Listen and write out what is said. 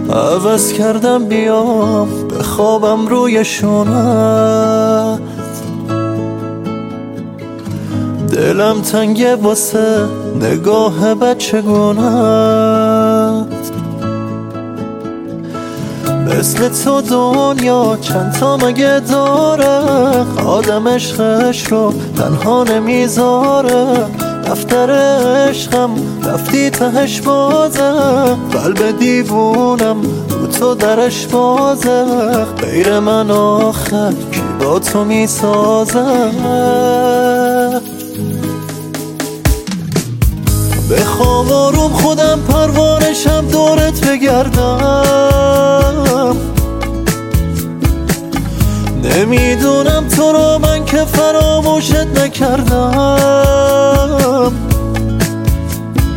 عوض کردم بیام بخوابم روی شونت. دلم تنگه واسه نگاه بچگونت. مثل تو دنیا چند تا مگه داره، آدم عشقش رو تنها نمیذاره. دفتر عشقم رفتی تهش بازه، قلب دیوونم رو تو درش بازه. غیر من آخر کی با تو میسازه؟ بخوام آروم خودم پروانشم دورت بگردم. نمیدونم تو رو من که فراموشت نکردم.